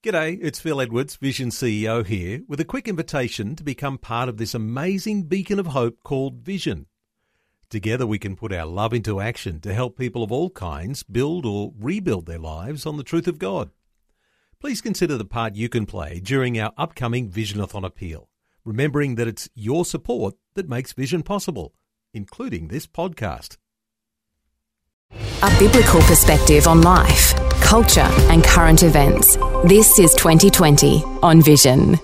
G'day, it's Phil Edwards, Vision CEO here, with a quick invitation to become part of this amazing beacon of hope called Vision. Together we can put our love into action to help people of all kinds build or rebuild their lives on the truth of God. Please consider the part you can play during our upcoming Visionathon appeal, remembering that it's your support that makes Vision possible, including this podcast. A biblical perspective on life, culture and current events. This is 2020 on Vision.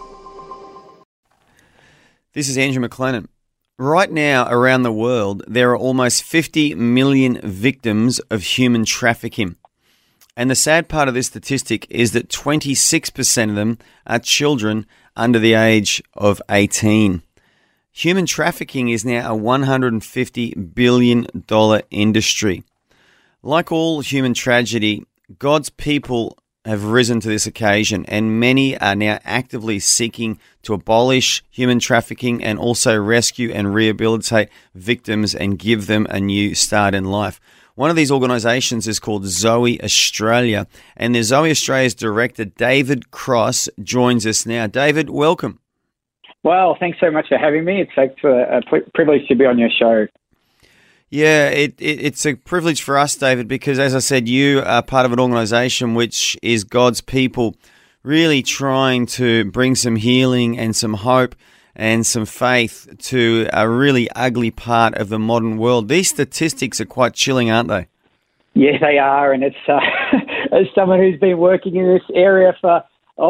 This is Andrew McLennan. Right now, around the world, there are almost 50 million victims of human trafficking. And the sad part of this statistic is that 26% of them are children under the age of 18. Human trafficking is now a $150 billion industry. Like all human tragedy, God's people have risen to this occasion, and many are now actively seeking to abolish human trafficking and also rescue and rehabilitate victims and give them a new start in life. One of these organisations is called Zoe Australia, and the Zoe Australia's director, David Cross, joins us now. David, welcome. Well, thanks so much for having me. It's a privilege to be on your show. Yeah, it's a privilege for us, David, because as I said, you are part of an organisation which is God's people really trying to bring some healing and some hope and some faith to a really ugly part of the modern world. These statistics are quite chilling, aren't they? Yeah, they are, and it's as someone who's been working in this area for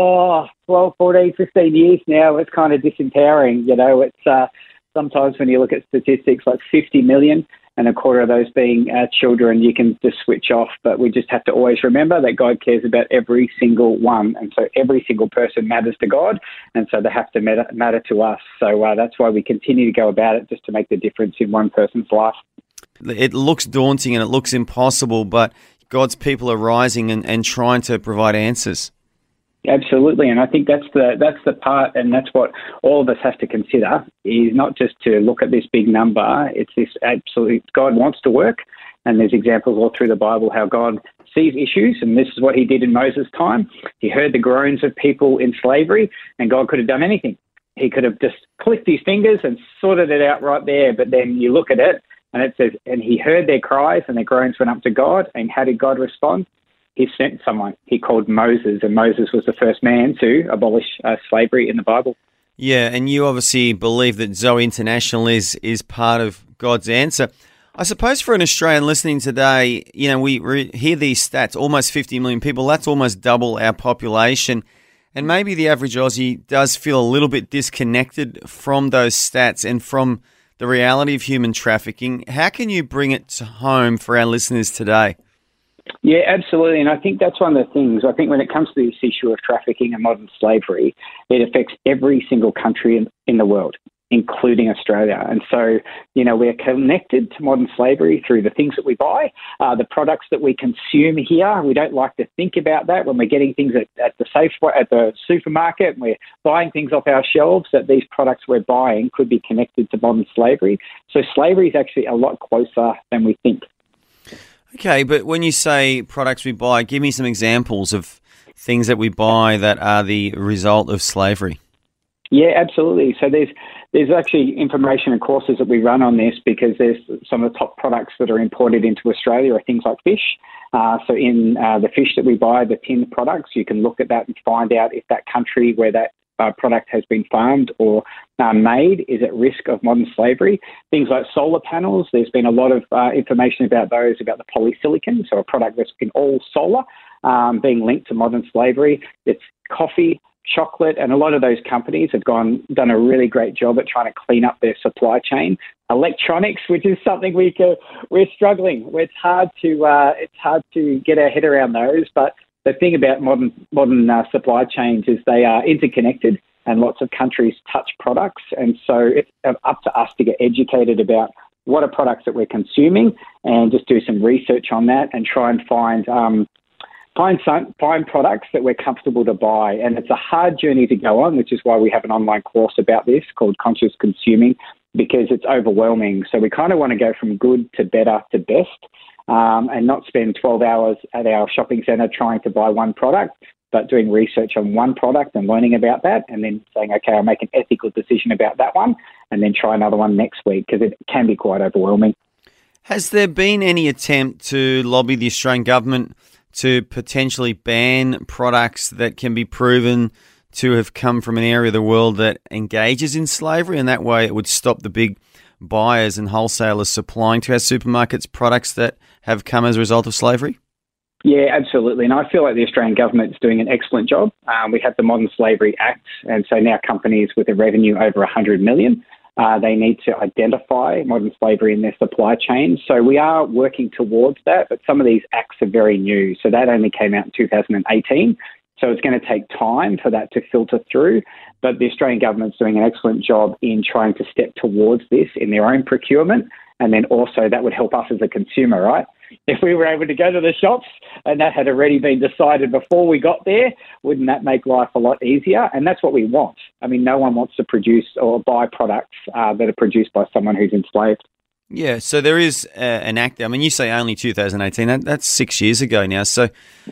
12, 14, 15 years now, it's kind of disempowering. You know, it's sometimes when you look at statistics like 50 million, and a quarter of those being children, you can just switch off. But we just have to always remember that God cares about every single one. And so every single person matters to God. And so they have to matter to us. So that's why we continue to go about it, just to make the difference in one person's life. It looks daunting and it looks impossible, but God's people are rising and trying to provide answers. Absolutely, and I think that's the part, and that's what all of us have to consider, is not just to look at this big number. It's this absolute, God wants to work, and there's examples all through the Bible how God sees issues, and this is what he did in Moses' time. He heard the groans of people in slavery, and God could have done anything. He could have just clicked his fingers and sorted it out right there, but then you look at it, and it says, and he heard their cries, and their groans went up to God, and how did God respond? He sent someone. He called Moses, and Moses was the first man to abolish slavery in the Bible. Yeah, and you obviously believe that Zoe International is part of God's answer. I suppose for an Australian listening today, you know, we hear these stats, almost 50 million people, that's almost double our population. And maybe the average Aussie does feel a little bit disconnected from those stats and from the reality of human trafficking. How can you bring it home for our listeners today? Yeah, absolutely. And I think that's one of the things. I think when it comes to this issue of trafficking and modern slavery, it affects every single country in the world, including Australia. And so, you know, we're connected to modern slavery through the things that we buy, the products that we consume here. We don't like to think about that when we're getting things at the supermarket and we're buying things off our shelves, that these products we're buying could be connected to modern slavery. So slavery is actually a lot closer than we think. Okay, but when you say products we buy, give me some examples of things that we buy that are the result of slavery. Yeah, absolutely. So there's actually information and courses that we run on this, because there's some of the top products that are imported into Australia are things like fish. So in the fish that we buy, the tinned products, you can look at that and find out if that country where that product has been farmed or made is at risk of modern slavery. Things like solar panels, there's been a lot of information about those, about the polysilicon, so a product that's in all solar, being linked to modern slavery. It's coffee, chocolate, and a lot of those companies have done a really great job at trying to clean up their supply chain. Electronics, which is something we're struggling. It's hard to get our head around those, but the thing about modern supply chains is they are interconnected, and lots of countries touch products, and so it's up to us to get educated about what are products that we're consuming, and just do some research on that and try and find products that we're comfortable to buy. And it's a hard journey to go on, which is why we have an online course about this called Conscious Consuming, because it's overwhelming. So we kind of want to go from good to better to best. And not spend 12 hours at our shopping centre trying to buy one product. but doing research on one product and learning about that, and then saying, okay, I'll make an ethical decision about that one, and then try another one next week, because it can be quite overwhelming. Has there been any attempt to lobby the Australian government to potentially ban products that can be proven to have come from an area of the world that engages in slavery, and that way it would stop the big buyers and wholesalers supplying to our supermarkets products that have come as a result of slavery? Yeah, absolutely. And I feel like the Australian government is doing an excellent job. We have the Modern Slavery Act, and so now companies with a revenue over 100 million, they need to identify modern slavery in their supply chain. So we are working towards that, but some of these acts are very new. So that only came out in 2018. So it's going to take time for that to filter through. But the Australian government's doing an excellent job in trying to step towards this in their own procurement. And then also that would help us as a consumer, right? If we were able to go to the shops and that had already been decided before we got there, wouldn't that make life a lot easier? And that's what we want. I mean, no one wants to produce or buy products that are produced by someone who's enslaved. Yeah, so there is an act. I mean, you say only 2018. That's 6 years ago now. So,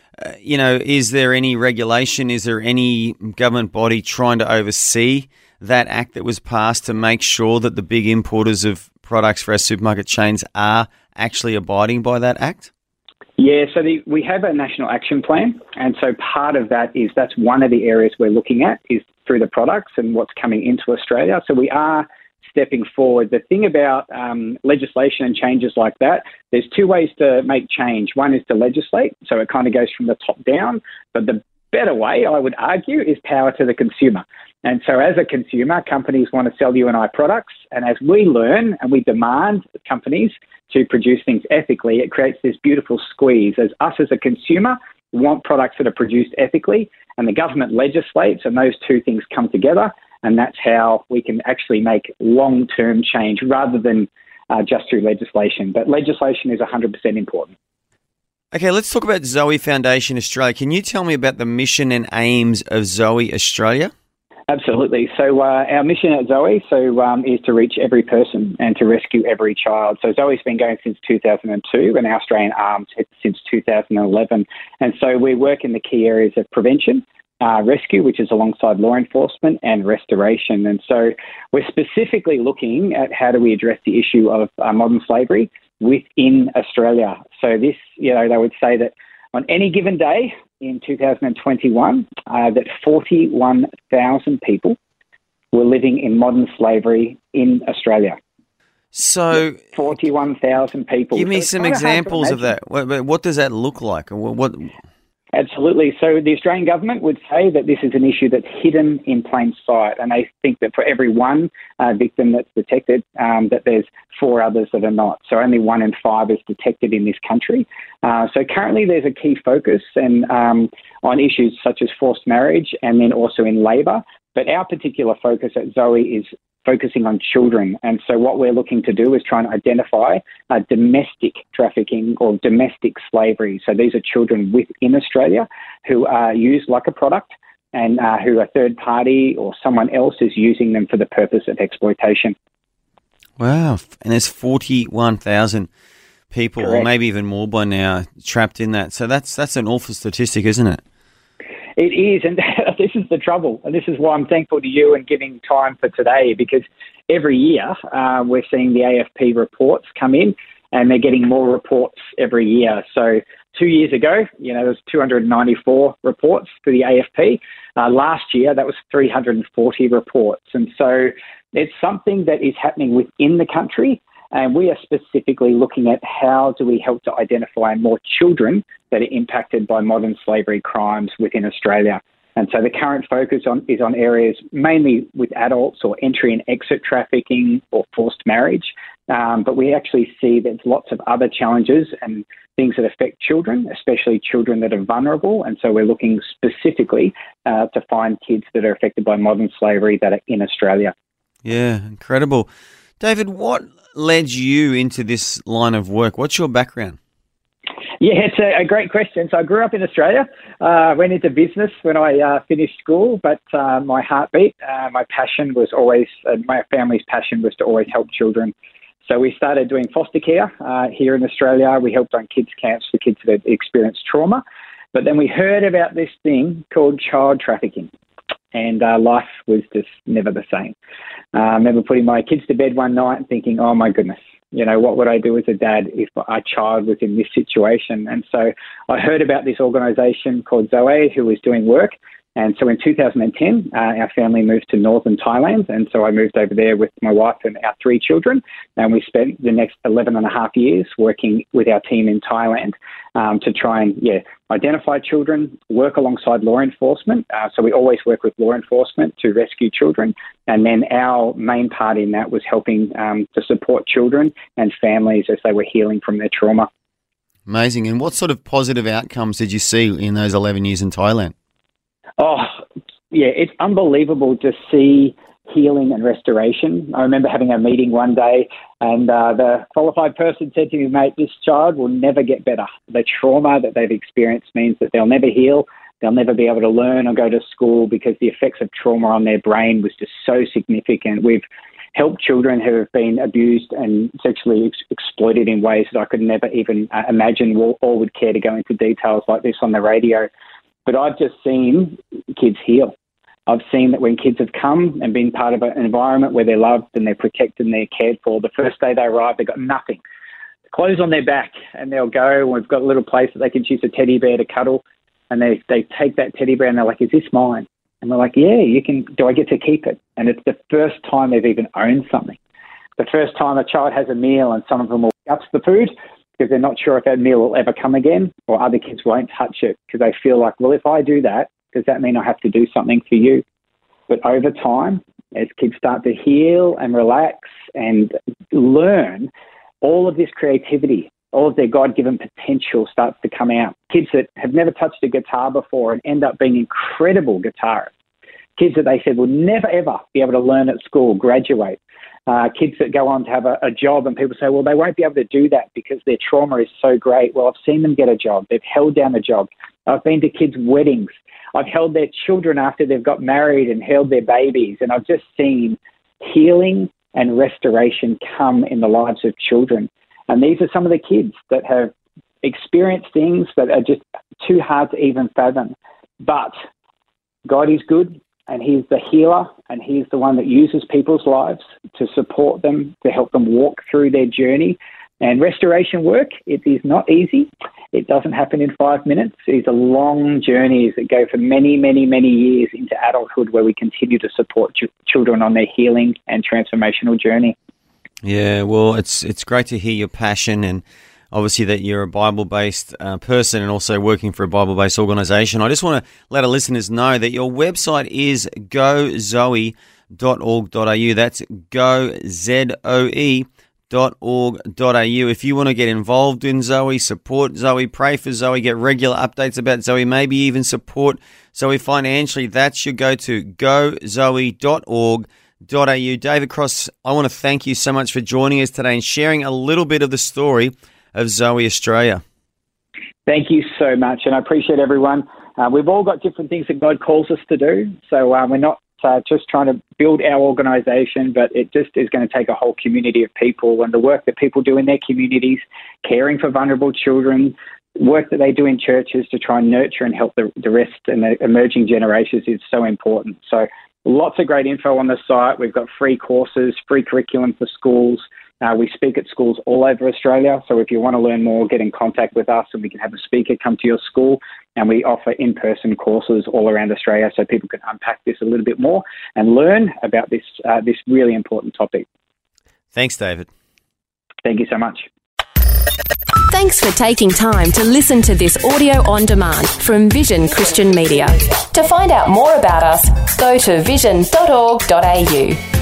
is there any regulation? Is there any government body trying to oversee that act that was passed to make sure that the big importers of products for our supermarket chains are actually abiding by that act? Yeah, so we have a national action plan, and so part of that is that's one of the areas we're looking at is through the products and what's coming into Australia. So we are stepping forward. The thing about legislation and changes like that, there's two ways to make change. One is to legislate, so it kind of goes from the top down, but the better way, I would argue, is power to the consumer. And so as a consumer, companies want to sell you and I products, and as we learn and we demand companies to produce things ethically, it creates this beautiful squeeze. As us as a consumer want products that are produced ethically, and the government legislates, and those two things come together, and that's how we can actually make long-term change rather than just through legislation. But legislation is 100% important. Okay, let's talk about Zoe Foundation Australia. Can you tell me about the mission and aims of Zoe Australia? Absolutely. So our mission at Zoe is to reach every person and to rescue every child. So Zoe's been going since 2002 and our Australian arms since 2011. And so we work in the key areas of prevention, rescue, which is alongside law enforcement, and restoration. And so we're specifically looking at how do we address the issue of modern slavery within Australia. So this, they would say that on any given day in 2021, that 41,000 people were living in modern slavery in Australia. So 41,000 people. Give me some examples of that. What does that look like? What? Absolutely. So the Australian government would say that this is an issue that's hidden in plain sight, and they think that for every one victim that's detected, that there's 4 others that are not. So only 1 in 5 is detected in this country. So currently there's a key focus and on issues such as forced marriage and then also in labour. But our particular focus at Zoe is focusing on children. And so what we're looking to do is try and identify domestic trafficking or domestic slavery. So these are children within Australia who are used like a product and who a third party or someone else is using them for the purpose of exploitation. Wow. And there's 41,000 people, Correct. Or maybe even more by now, trapped in that. So that's an awful statistic, isn't it? It is, and this is the trouble, and this is why I'm thankful to you and giving time for today, because every year we're seeing the AFP reports come in, and they're getting more reports every year. So 2 years ago, there was 294 reports for the AFP. Last year, that was 340 reports. And so it's something that is happening within the country, and we are specifically looking at how do we help to identify more children that are impacted by modern slavery crimes within Australia. And so the current focus is on areas mainly with adults or entry and exit trafficking or forced marriage. But we actually see there's lots of other challenges and things that affect children, especially children that are vulnerable. And so we're looking specifically to find kids that are affected by modern slavery that are in Australia. Yeah, incredible. David, what led you into this line of work? What's your background? Yeah, it's a great question. So I grew up in Australia, went into business when I finished school, but my heartbeat, my passion was always, my family's passion was to always help children. So we started doing foster care here in Australia. We helped on kids camps for kids that experienced trauma. But then we heard about this thing called child trafficking, and life was just never the same. I remember putting my kids to bed one night and thinking, oh my goodness, what would I do as a dad if a child was in this situation? And so I heard about this organisation called Zoe who was doing work. And so in 2010, our family moved to northern Thailand. And so I moved over there with my wife and our 3 children. And we spent the next 11 and a half years working with our team in Thailand to try and, identify children, work alongside law enforcement. So we always work with law enforcement to rescue children. And then our main part in that was helping to support children and families as they were healing from their trauma. Amazing. And what sort of positive outcomes did you see in those 11 years in Thailand? Oh, yeah, it's unbelievable to see healing and restoration. I remember having a meeting one day and the qualified person said to me, mate, this child will never get better. The trauma that they've experienced means that they'll never heal. They'll never be able to learn or go to school because the effects of trauma on their brain was just so significant. We've helped children who have been abused and sexually exploited in ways that I could never even imagine or would care to go into details like this on the radio. But I've just seen kids heal. I've seen that when kids have come and been part of an environment where they're loved and they're protected and they're cared for, the first day they arrive, they've got nothing. Clothes on their back, and they'll go, and we've got a little place that they can choose a teddy bear to cuddle, and they take that teddy bear and they're like, is this mine? And we're like, yeah, you can. Do I get to keep it? And it's the first time they've even owned something. The first time a child has a meal and some of them will guts the food, because they're not sure if that meal will ever come again, or other kids won't touch it because they feel like, well, if I do that, does that mean I have to do something for you? But over time, as kids start to heal and relax and learn, all of this creativity, all of their God-given potential starts to come out. Kids that have never touched a guitar before and end up being incredible guitarists. Kids that they said will never, ever be able to learn at school, graduate. Kids that go on to have a job and people say, well, they won't be able to do that because their trauma is so great. Well, I've seen them get a job. They've held down a job. I've been to kids' weddings. I've held their children after they've got married and held their babies. And I've just seen healing and restoration come in the lives of children. And these are some of the kids that have experienced things that are just too hard to even fathom. But God is good. And he's the healer, and he's the one that uses people's lives to support them, to help them walk through their journey. And restoration work, it is not easy. It doesn't happen in 5 minutes. It's a long journey that go for many, many, many years into adulthood where we continue to support children on their healing and transformational journey. Yeah, well, it's great to hear your passion and obviously that you're a Bible-based person and also working for a Bible-based organisation. I just want to let our listeners know that your website is gozoe.org.au. That's gozoe.org.au. If you want to get involved in Zoe, support Zoe, pray for Zoe, get regular updates about Zoe, maybe even support Zoe financially, that's your go-to, gozoe.org.au. David Cross, I want to thank you so much for joining us today and sharing a little bit of the story of Zoe Australia. Thank you so much, and I appreciate everyone. We've all got different things that God calls us to do, so we're not just trying to build our organisation, but it just is going to take a whole community of people, and the work that people do in their communities, caring for vulnerable children, work that they do in churches to try and nurture and help the rest and the emerging generations is so important. So lots of great info on the site. We've got free courses, free curriculum for schools. We speak at schools all over Australia, so if you want to learn more, get in contact with us and we can have a speaker come to your school, and we offer in-person courses all around Australia so people can unpack this a little bit more and learn about this really important topic. Thanks, David. Thank you so much. Thanks for taking time to listen to this audio on demand from Vision Christian Media. To find out more about us, go to vision.org.au.